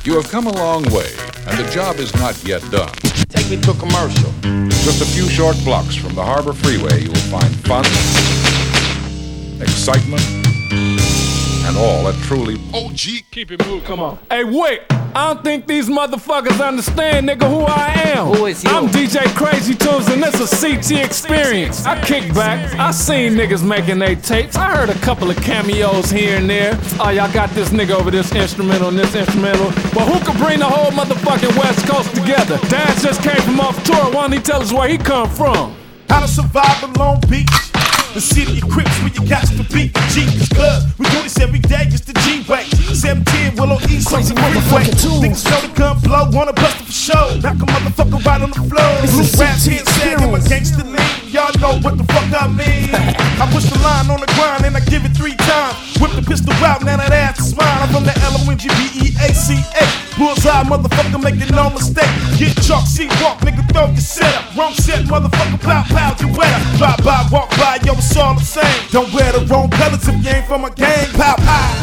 You have come a long way, and the job is not yet done. Take me to a commercial. Just a few short blocks from the Harbor Freeway, you will find fun, excitement, and all that truly OG. Keep it moving. Come on. Hey, wait. I don't think these motherfuckers understand, nigga, who I am. Who is you? I'm DJ Crazy Tunes, and this is CT Experience. I kick back. I seen niggas making they tapes. I heard a couple of cameos here and there. Oh, y'all got this nigga over this instrumental and this instrumental. But who could bring the whole motherfucking West Coast together? Dance just came from off tour. Why don't he tell us where he come from? How to survive in Long Beach. The city of Crips where you got to beat the G's Club. We do this every day, it's the G-Way. 17 Willow East on the freeway. Niggas know the gun blow, wanna bust it for show. Knock a motherfucker right on the floor. Blue rap here sag in my gangster lean. Y'all know what the fuck I mean. I push the line on the grind and I give it 3 times. Whip the pistol out, now that ass is mine. I'm from the LONGBEACA. Bullseye, motherfucker, making no mistake. Get chalk, see walk, nigga, throw your setup. Wrong set, motherfucker, pow, pow, you wetter. Drive by, walk by, yo, it's all the same. Don't wear the wrong colors if you ain't from a gang. Pow, pow.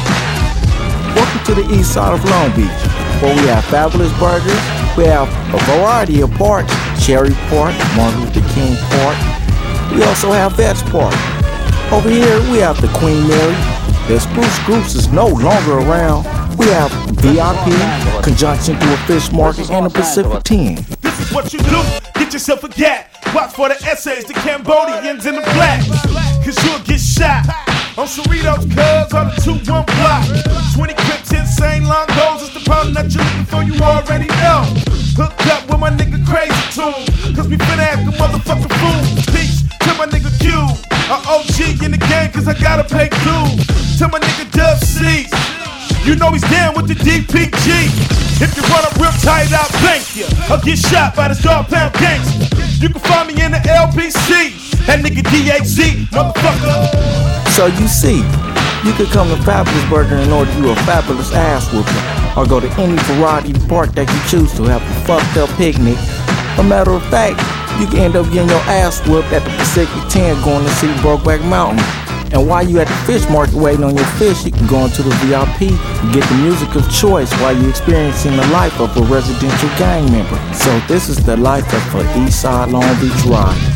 Welcome to the east side of Long Beach, where we have fabulous burgers. We have a variety of parks: Cherry Park, Martin Luther King Park. We also have Vets Park. Over here, we have the Queen Mary. The Spruce Groups is no longer around. We have VIP, conjunction to a fish market, and a Pacific 10. This is what you do, get yourself a gat. Watch for the essays, the Cambodians in the black. Cause you'll get shot. On Cerritos, cuz on the 2-1 block. 20 Crips, insane long goes. It's the problem that you're looking for, you already know. Hooked up with my nigga Crazy Tune. Cause we finna act a motherfucking fool. Peace to my nigga Q. I'm OG in the game cause I gotta pay dues. To my nigga Dub C. You know he's down with the DPG. If you run up real tight, I'll blank you. I'll get shot by the Star Pound gangster. You can find me in the LBC. That nigga DHZ, motherfucker. So you see, you could come to Fabulous Burger and order you a fabulous ass whooping, or go to any variety park that you choose to have a fucked up picnic. A matter of fact, you can end up getting your ass whooped at the Pacific 10 going to see Brokeback Mountain. And while you at the fish market waiting on your fish, you can go into the VIP and get the music of choice while you're experiencing the life of a residential gang member. So this is the life of an Eastside Long Beach ride.